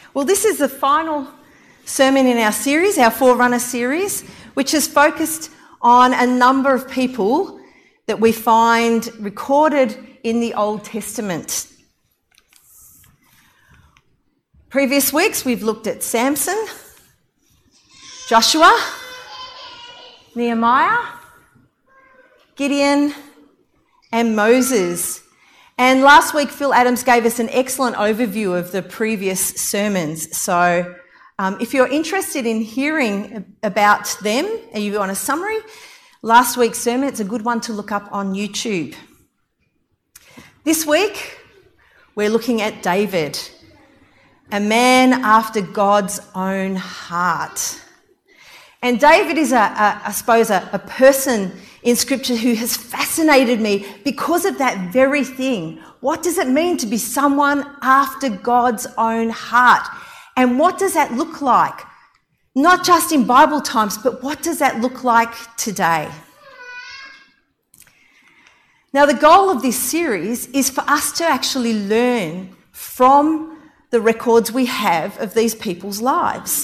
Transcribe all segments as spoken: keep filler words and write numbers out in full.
Well, this is the final sermon in our series, our Forerunner series, which is focused on a number of people that we find recorded in the Old Testament. Previous weeks we've looked at Samson, Joshua, Nehemiah, Gideon, and Moses. And last week Phil Adams gave us an excellent overview of the previous sermons. So um, if you're interested in hearing about them, and you want a summary, last week's sermon, it's a good one to look up on YouTube. This week we're looking at David, a man after God's own heart. And David is, a, a, I suppose, a, a person in Scripture who has fascinated me because of that very thing. What does it mean to be someone after God's own heart? And what does that look like? Not just in Bible times, but what does that look like today? Now, the goal of this series is for us to actually learn from the records we have of these people's lives.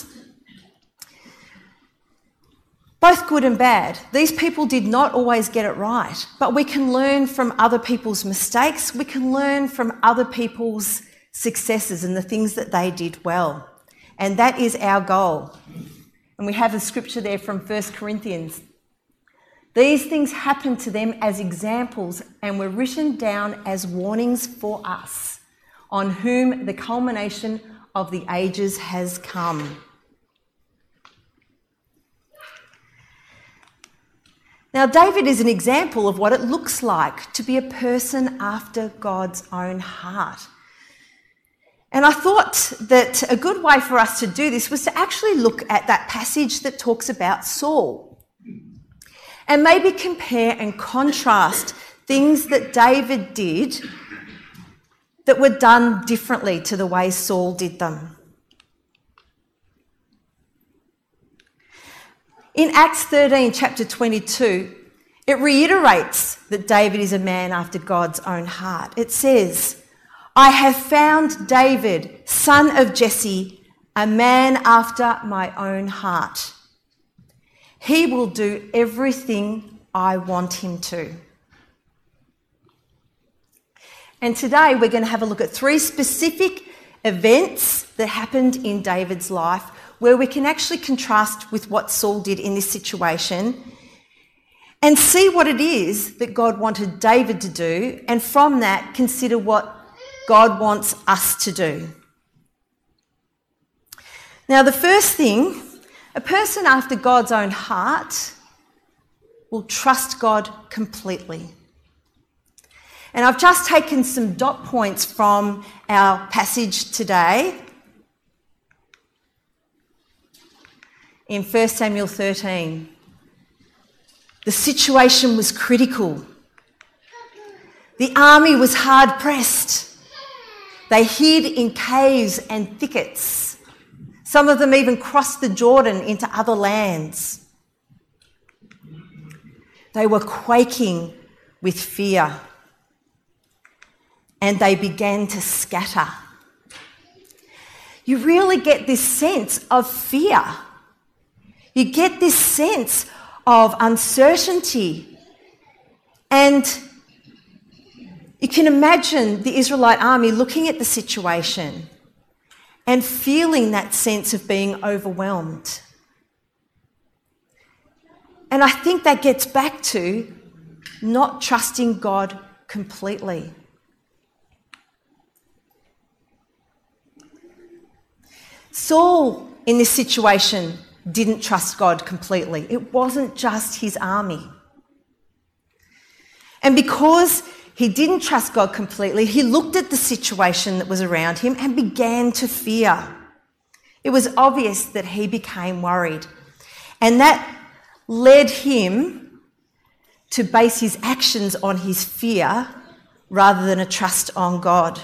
Both good and bad. These people did not always get it right, but we can learn from other people's mistakes. We can learn from other people's successes and the things that they did well. And that is our goal. And we have a scripture there from First Corinthians. These things happened to them as examples and were written down as warnings for us, on whom the culmination of the ages has come. Now, David is an example of what it looks like to be a person after God's own heart. And I thought that a good way for us to do this was to actually look at that passage that talks about Saul and maybe compare and contrast things that David did that were done differently to the way Saul did them. In Acts thirteen, chapter twenty-two, it reiterates that David is a man after God's own heart. It says, I have found David, son of Jesse, a man after my own heart. He will do everything I want him to. And today we're going to have a look at three specific events that happened in David's life where we can actually contrast with what Saul did in this situation and see what it is that God wanted David to do, and from that consider what God wants us to do. Now, the first thing, a person after God's own heart will trust God completely. And I've just taken some dot points from our passage today in First Samuel thirteen. The situation was critical. The army was hard pressed. They hid in caves and thickets. Some of them even crossed the Jordan into other lands. They were quaking with fear, and they began to scatter. You really get this sense of fear. You get this sense of uncertainty. And you can imagine the Israelite army looking at the situation and feeling that sense of being overwhelmed. And I think that gets back to not trusting God completely. Saul, in this situation, didn't trust God completely. It wasn't just his army. And because he didn't trust God completely, he looked at the situation that was around him and began to fear. It was obvious that he became worried. And that led him to base his actions on his fear rather than a trust on God.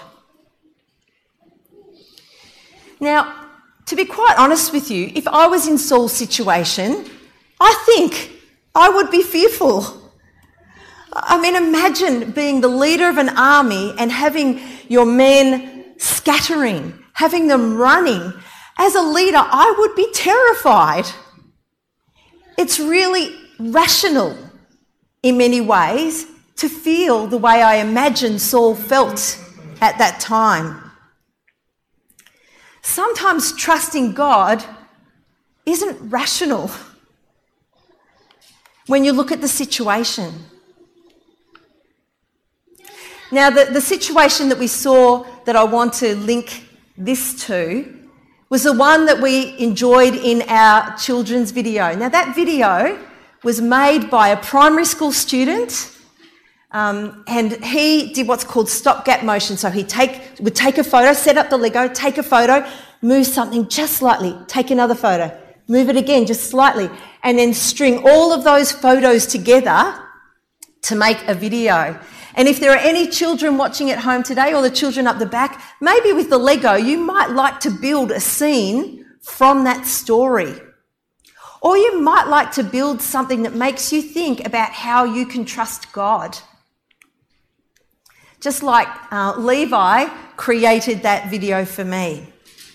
Now, to be quite honest with you, if I was in Saul's situation, I think I would be fearful. I mean, imagine being the leader of an army and having your men scattering, having them running. As a leader, I would be terrified. It's really rational in many ways to feel the way I imagine Saul felt at that time. Sometimes trusting God isn't rational when you look at the situation. Now, the, the situation that we saw that I want to link this to was the one that we enjoyed in our children's video. Now, that video was made by a primary school student, um, and he did what's called stopgap motion. So he take, would take a photo, set up the Lego, take a photo, move something just slightly, take another photo, move it again just slightly, and then string all of those photos together to make a video. And if there are any children watching at home today, or the children up the back, maybe with the Lego, you might like to build a scene from that story. Or you might like to build something that makes you think about how you can trust God. Just like uh, Levi created that video for me.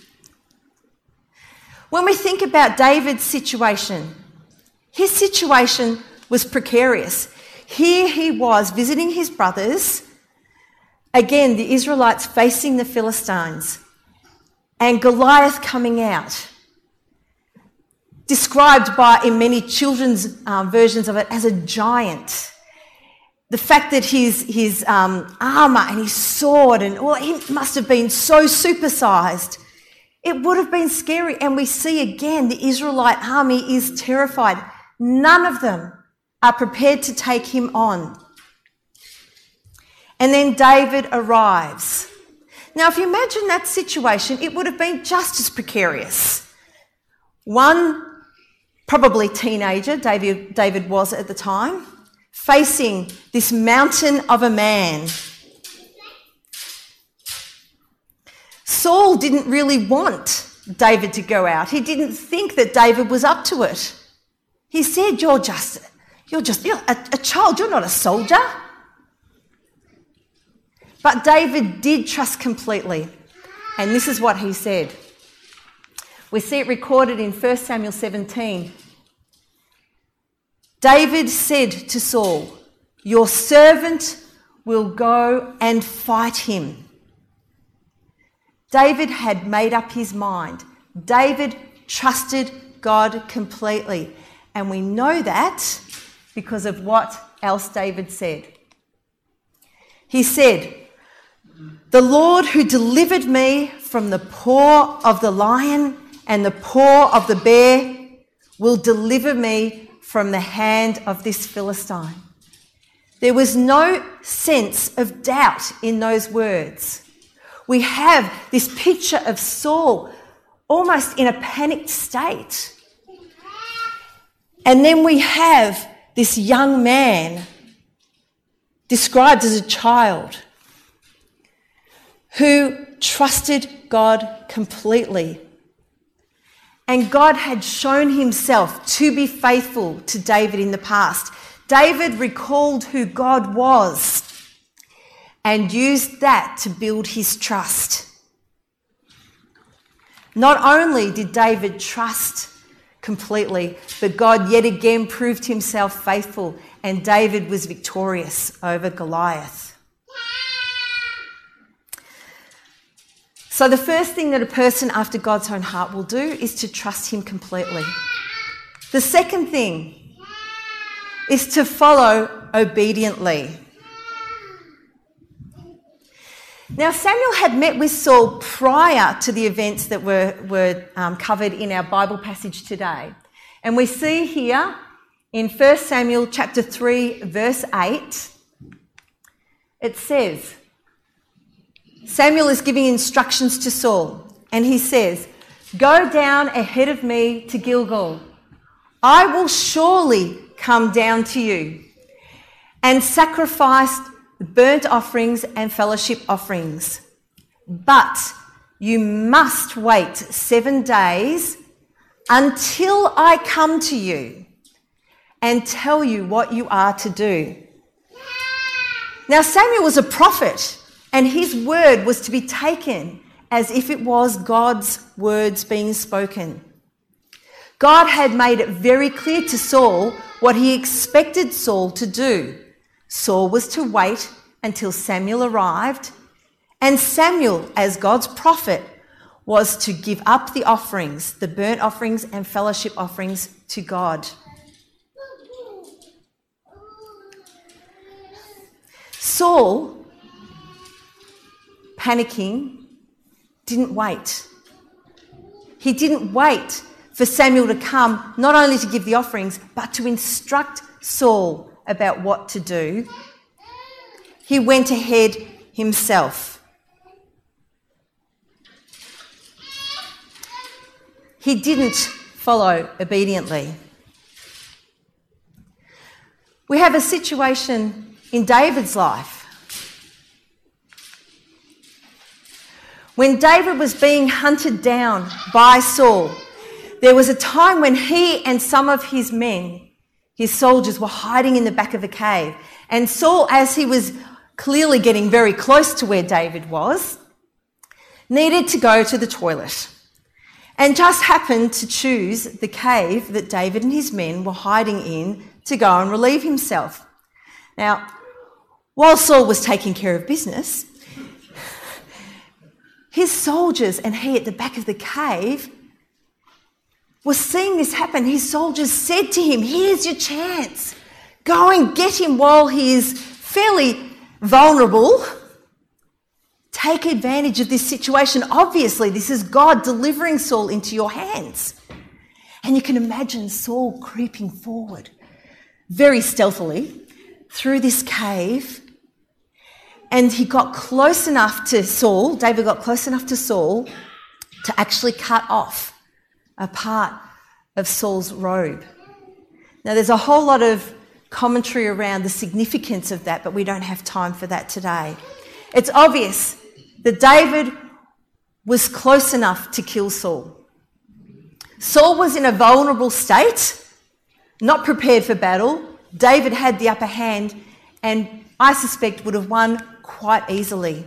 When we think about David's situation, his situation was precarious. Here he was visiting his brothers, again the Israelites facing the Philistines, and Goliath coming out, described by in many children's um, versions of it as a giant. The fact that his, his um, armour and his sword, and well, he must have been so supersized. It would have been scary, and we see again the Israelite army is terrified. None of them are prepared to take him on. And then David arrives. Now, if you imagine that situation, it would have been just as precarious. One, probably teenager, David, David was at the time, facing this mountain of a man. Saul didn't really want David to go out. He didn't think that David was up to it. He said, you're just, you're just you're a, a child, you're not a soldier. But David did trust completely. And this is what he said. We see it recorded in First Samuel seventeen. David said to Saul, your servant will go and fight him. David had made up his mind. David trusted God completely. And we know that because of what else David said. He said, the Lord who delivered me from the paw of the lion and the paw of the bear will deliver me from the hand of this Philistine. There was no sense of doubt in those words. We have this picture of Saul almost in a panicked state. And then we have this young man described as a child who trusted God completely. And God had shown himself to be faithful to David in the past. David recalled who God was and used that to build his trust. Not only did David trust completely, but God yet again proved himself faithful, and David was victorious over Goliath. So the first thing that a person after God's own heart will do is to trust him completely. The second thing is to follow obediently. Now, Samuel had met with Saul prior to the events that were, were um, covered in our Bible passage today. And we see here in First Samuel chapter three, verse eight, it says, Samuel is giving instructions to Saul, and he says, go down ahead of me to Gilgal. I will surely come down to you and sacrifice burnt offerings and fellowship offerings. But you must wait seven days until I come to you and tell you what you are to do. Now, Samuel was a prophet, and his word was to be taken as if it was God's words being spoken. God had made it very clear to Saul what he expected Saul to do. Saul was to wait until Samuel arrived, and Samuel, as God's prophet, was to give up the offerings, the burnt offerings and fellowship offerings to God. Saul, panicking, didn't wait. He didn't wait for Samuel to come, not only to give the offerings, but to instruct Saul about what to do. He went ahead himself. He didn't follow obediently. We have a situation in David's life. When David was being hunted down by Saul, there was a time when he and some of his men, his soldiers, were hiding in the back of a cave. And Saul, as he was clearly getting very close to where David was, needed to go to the toilet, and just happened to choose the cave that David and his men were hiding in to go and relieve himself. Now, while Saul was taking care of business, his soldiers and he at the back of the cave were seeing this happen. His soldiers said to him, "Here's your chance. Go and get him while he is fairly vulnerable. Take advantage of this situation. Obviously, this is God delivering Saul into your hands." And you can imagine Saul creeping forward very stealthily through this cave. And he got close enough to Saul, David got close enough to Saul to actually cut off a part of Saul's robe. Now, there's a whole lot of commentary around the significance of that, but we don't have time for that today. It's obvious that David was close enough to kill Saul. Saul was in a vulnerable state, not prepared for battle. David had the upper hand, and I suspect would have won quite easily.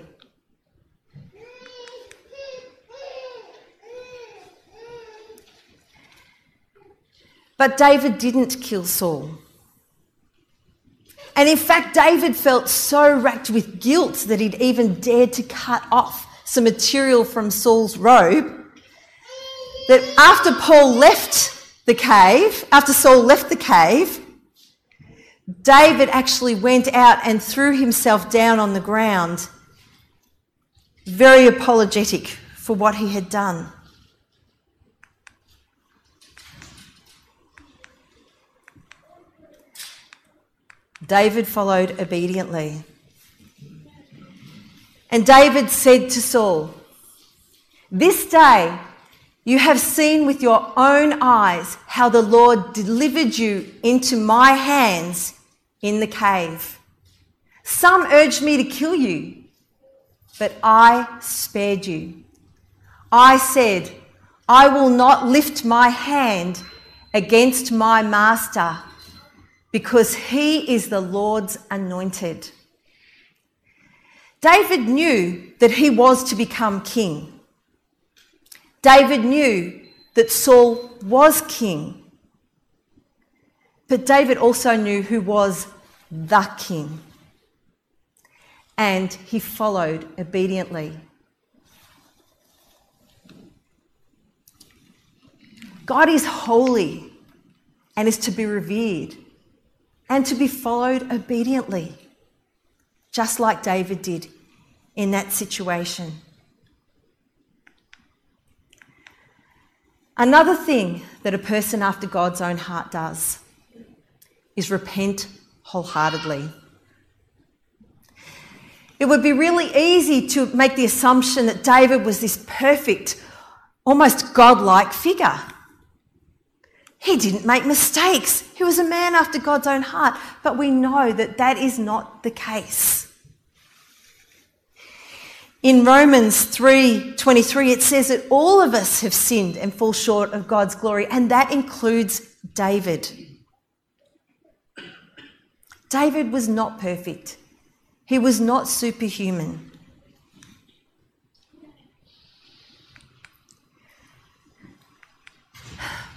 But David didn't kill Saul. And in fact, David felt so racked with guilt that he'd even dared to cut off some material from Saul's robe, that after Paul left the cave, after Saul left the cave, David actually went out and threw himself down on the ground, very apologetic for what he had done. David followed obediently. And David said to Saul, "This day you have seen with your own eyes how the Lord delivered you into my hands in the cave. Some urged me to kill you, but I spared you. I said, I will not lift my hand against my master, because he is the Lord's anointed." David knew that he was to become king. David knew that Saul was king. But David also knew who was the king. And he followed obediently. God is holy and is to be revered and to be followed obediently, just like David did in that situation. Another thing that a person after God's own heart does is repent wholeheartedly. It would be really easy to make the assumption that David was this perfect, almost godlike figure. He didn't make mistakes. He was a man after God's own heart. But we know that that is not the case. In Romans three twenty-three, it says that all of us have sinned and fall short of God's glory, and that includes David. David was not perfect. He was not superhuman.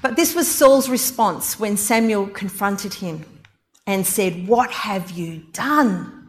But this was Saul's response when Samuel confronted him and said, "What have you done?"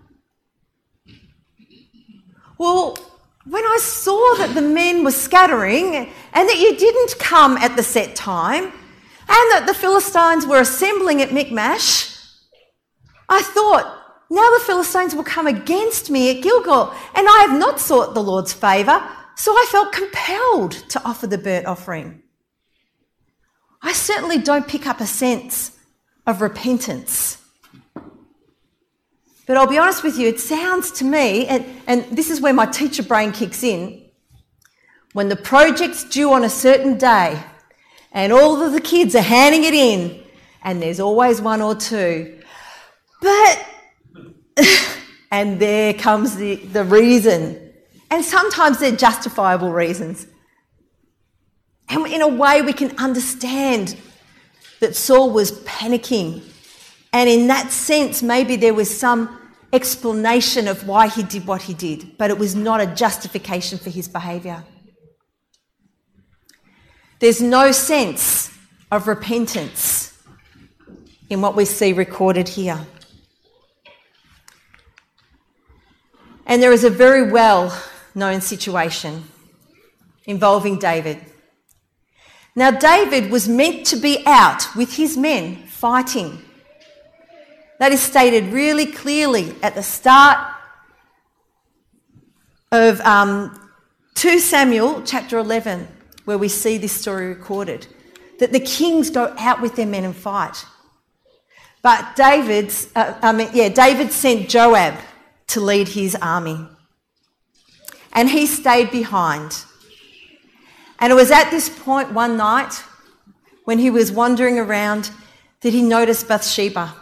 Well, when I saw that the men were scattering and that you didn't come at the set time and that the Philistines were assembling at Michmash, I thought, now the Philistines will come against me at Gilgal, and I have not sought the Lord's favour, so I felt compelled to offer the burnt offering. I certainly don't pick up a sense of repentance. But I'll be honest with you, it sounds to me, and, and this is where my teacher brain kicks in, when the project's due on a certain day and all of the kids are handing it in, and there's always one or two, but, and there comes the, the reason. And sometimes they're justifiable reasons. And in a way we can understand that Saul was panicking. And in that sense, maybe there was some explanation of why he did what he did, but it was not a justification for his behaviour. There's no sense of repentance in what we see recorded here. And there is a very well-known situation involving David. Now, David was meant to be out with his men fighting. That is stated really clearly at the start of um, Second Samuel chapter eleven, where we see this story recorded, that the kings go out with their men and fight. But David's, uh, I mean, yeah, David sent Joab to lead his army, and he stayed behind. And it was at this point one night when he was wandering around that he noticed Bathsheba.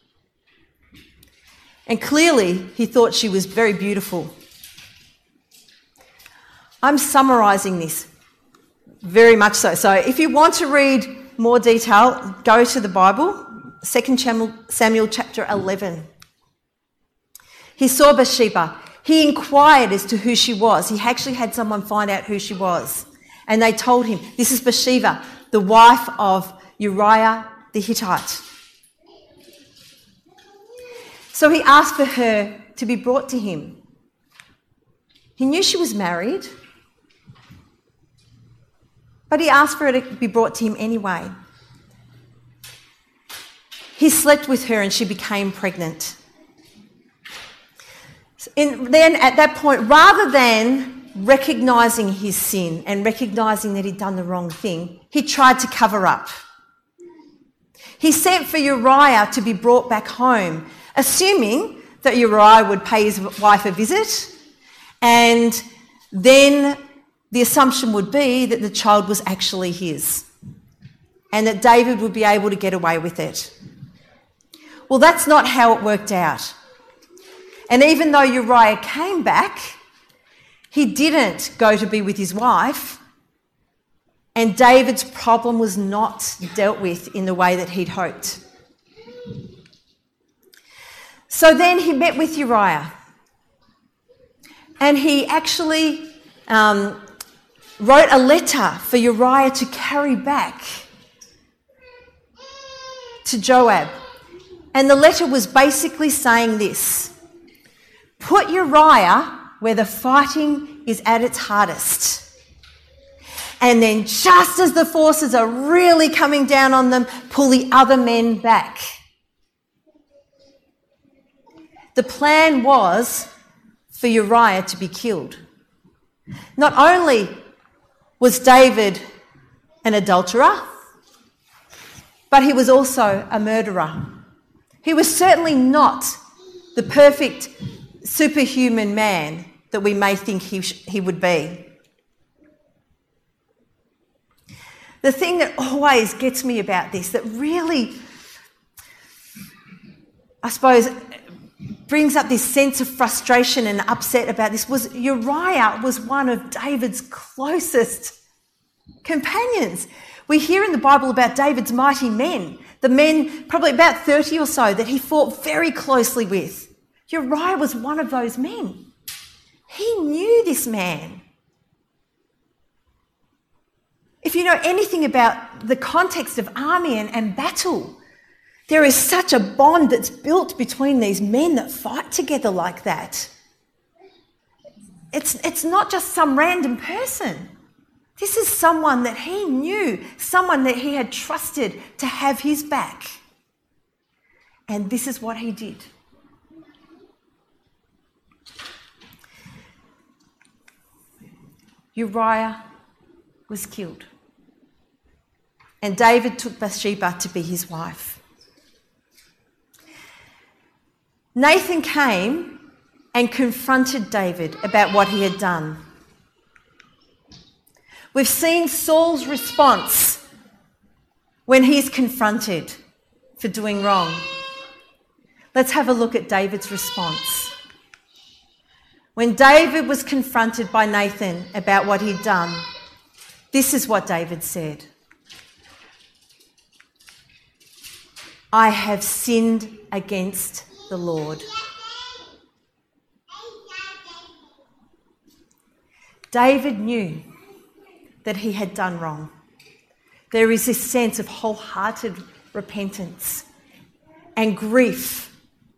And clearly he thought she was very beautiful. I'm summarising this very much so. So if you want to read more detail, go to the Bible, Second Samuel chapter eleven. He saw Bathsheba. He inquired as to who she was. He actually had someone find out who she was. And they told him, this is Bathsheba, the wife of Uriah the Hittite. So he asked for her to be brought to him. He knew she was married, but he asked for her to be brought to him anyway. He slept with her and she became pregnant. And then at that point, rather than recognising his sin and recognising that he'd done the wrong thing, he tried to cover up. He sent for Uriah to be brought back home, assuming that Uriah would pay his wife a visit, and then the assumption would be that the child was actually his and that David would be able to get away with it. Well, that's not how it worked out. And even though Uriah came back, he didn't go to be with his wife, and David's problem was not dealt with in the way that he'd hoped. So then he met with Uriah, and he actually um, wrote a letter for Uriah to carry back to Joab. And the letter was basically saying this: put Uriah where the fighting is at its hardest. And then just as the forces are really coming down on them, pull the other men back. The plan was for Uriah to be killed. Not only was David an adulterer, but he was also a murderer. He was certainly not the perfect superhuman man that we may think he, sh- he would be. The thing that always gets me about this, that really, I suppose, brings up this sense of frustration and upset about this, was Uriah was one of David's closest companions. We hear in the Bible about David's mighty men, the men, probably about thirty or so, that he fought very closely with. Uriah was one of those men. He knew this man. If you know anything about the context of army and, and battle. There is such a bond that's built between these men that fight together like that. It's, it's not just some random person. This is someone that he knew, someone that he had trusted to have his back. And this is what he did. Uriah was killed. And David took Bathsheba to be his wife. Nathan came and confronted David about what he had done. We've seen Saul's response when he's confronted for doing wrong. Let's have a look at David's response. When David was confronted by Nathan about what he'd done, this is what David said. I have sinned against the Lord. David knew that he had done wrong. There is this sense of wholehearted repentance and grief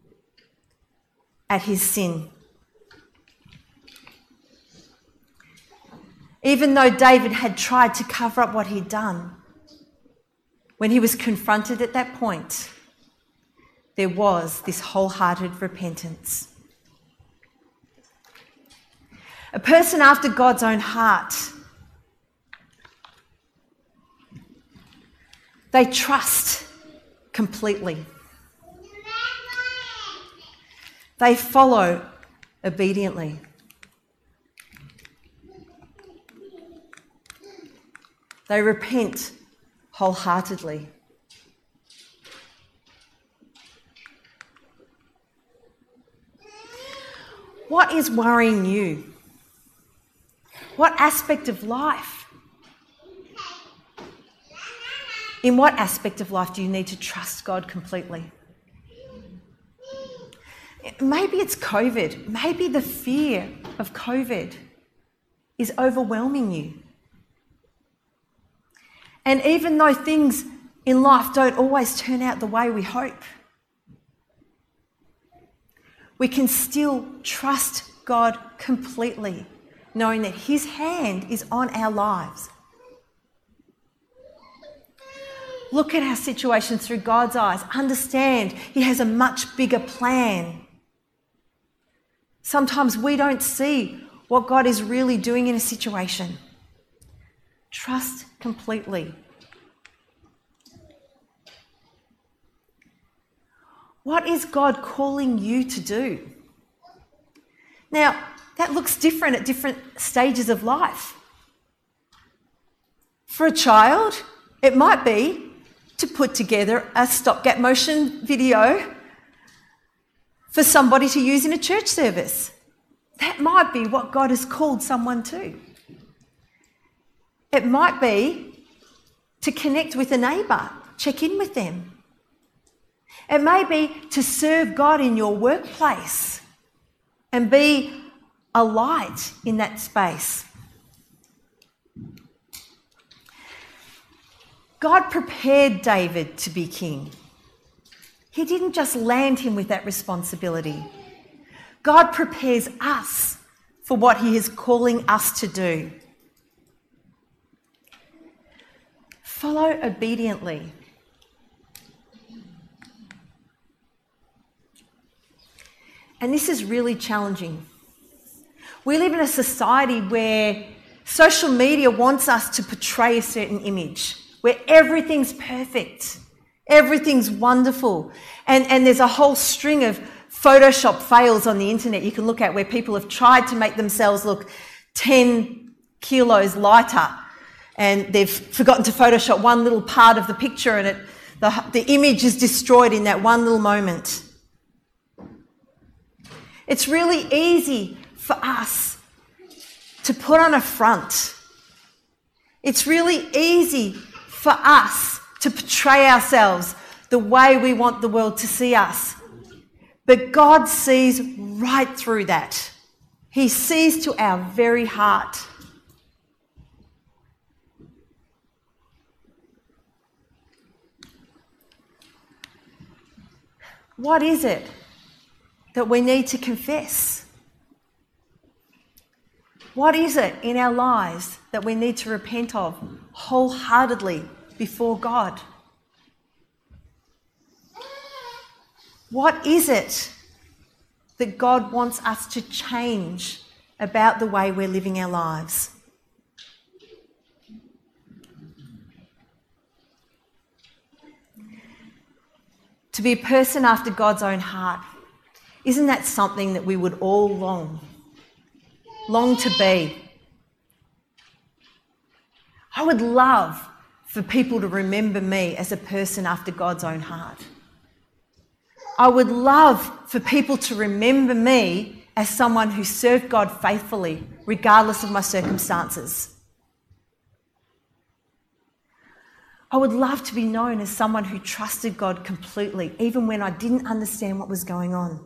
at his sin. Even though David had tried to cover up what he'd done, when he was confronted at that point, there was this wholehearted repentance. A person after God's own heart, they trust completely. They follow obediently. They repent wholeheartedly. What is worrying you? What aspect of life? In what aspect of life do you need to trust God completely? Maybe it's COVID. Maybe the fear of COVID is overwhelming you. And even though things in life don't always turn out the way we hope, we can still trust God completely, knowing that his hand is on our lives. Look at our situation through God's eyes. Understand he has a much bigger plan. Sometimes we don't see what God is really doing in a situation. Trust completely. What is God calling you to do? Now, that looks different at different stages of life. For a child, it might be to put together a stopgap motion video for somebody to use in a church service. That might be what God has called someone to. It might be to connect with a neighbour, check in with them. It may be to serve God in your workplace and be a light in that space. God prepared David to be king. He didn't just land him with that responsibility. God prepares us for what he is calling us to do. Follow obediently. And this is really challenging. We live in a society where social media wants us to portray a certain image, where everything's perfect, everything's wonderful. And, and there's a whole string of Photoshop fails on the internet you can look at where people have tried to make themselves look ten kilos lighter, and they've forgotten to Photoshop one little part of the picture, and it, the, the image is destroyed in that one little moment. It's really easy for us to put on a front. It's really easy for us to portray ourselves the way we want the world to see us. But God sees right through that. He sees to our very heart. What is it that we need to confess? What is it in our lives that we need to repent of wholeheartedly before God? What is it that God wants us to change about the way we're living our lives? To be a person after God's own heart, isn't that something that we would all long, long to be? I would love for people to remember me as a person after God's own heart. I would love for people to remember me as someone who served God faithfully, regardless of my circumstances. I would love to be known as someone who trusted God completely, even when I didn't understand what was going on.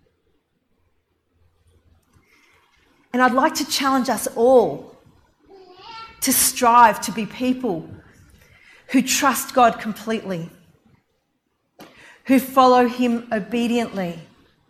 And I'd like to challenge us all to strive to be people who trust God completely, who follow him obediently,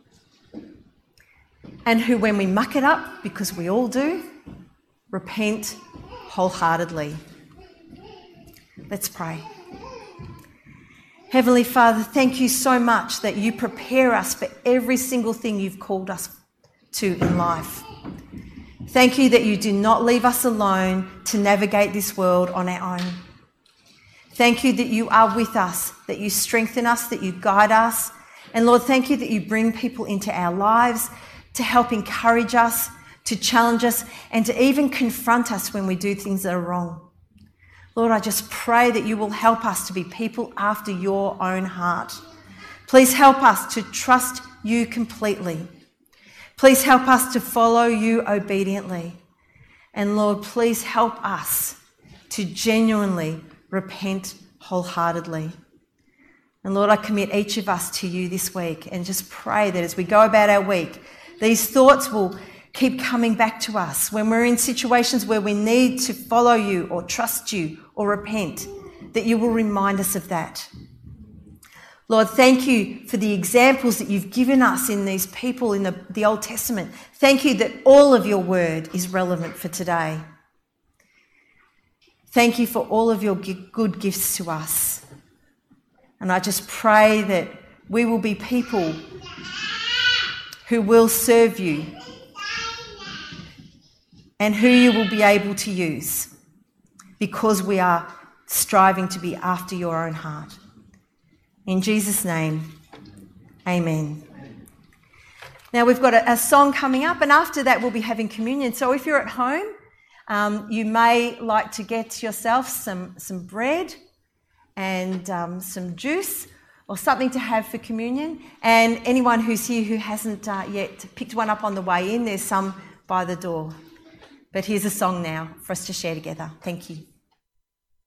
and who, when we muck it up, because we all do, repent wholeheartedly. Let's pray. Heavenly Father, thank you so much that you prepare us for every single thing you've called us to in life. Thank you that you do not leave us alone to navigate this world on our own. Thank you that you are with us, that you strengthen us, that you guide us. And Lord, thank you that you bring people into our lives to help encourage us, to challenge us, and to even confront us when we do things that are wrong. Lord, I just pray that you will help us to be people after your own heart. Please help us to trust you completely. Please help us to follow you obediently. And Lord, please help us to genuinely repent wholeheartedly. And Lord, I commit each of us to you this week and just pray that as we go about our week, these thoughts will keep coming back to us when we're in situations where we need to follow you or trust you or repent, that you will remind us of that. Lord, thank you for the examples that you've given us in these people in the, the Old Testament. Thank you that all of your word is relevant for today. Thank you for all of your good gifts to us. And I just pray that we will be people who will serve you and who you will be able to use because we are striving to be after your own heart. In Jesus' name, amen. Now we've got a, a song coming up, and after that we'll be having communion. So if you're at home, um, you may like to get yourself some, some bread and um, some juice or something to have for communion. And anyone who's here who hasn't uh, yet picked one up on the way in, there's some by the door. But here's a song now for us to share together. Thank you.